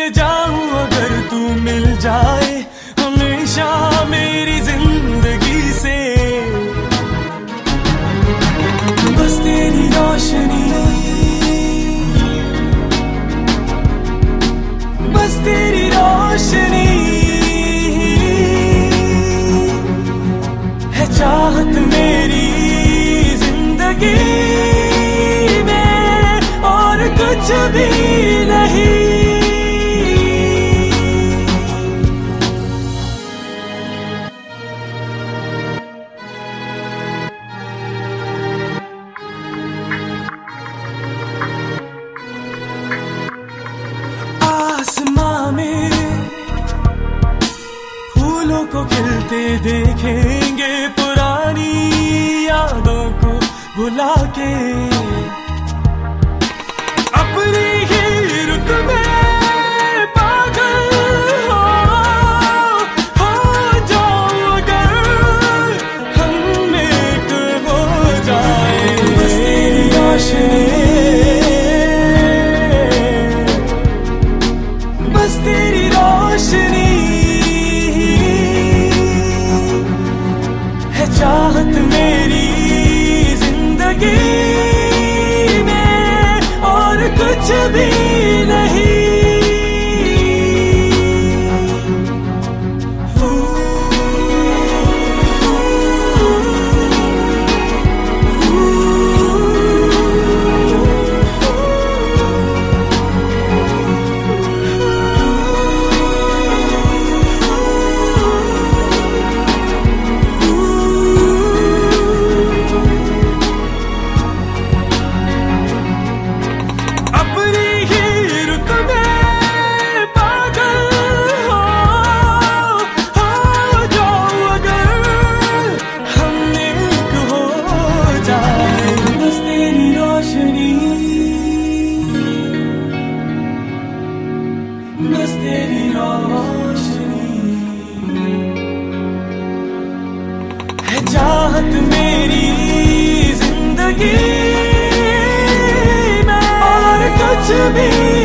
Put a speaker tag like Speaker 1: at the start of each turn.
Speaker 1: जाऊं अगर तू मिल जाए हमेशा मेरी जिंदगी से। बस तेरी रोशनी, बस तेरी रोशनी है चाहत मेरी जिंदगी में, और कुछ भी नहीं। आसमां में फूलों को खिलते देखेंगे, पुरानी यादों को भुला के अपनी ही रुत में पागल हो जाओ अगर हम एक हो जाए। बस तेरी रोशनी, बस तेरी रोशनी है चाहत मेरी जिंदगी में, और कुछ भी नहीं। बस तेरी रोशनी है चाहत मेरी जिंदगी में, और कुछ भी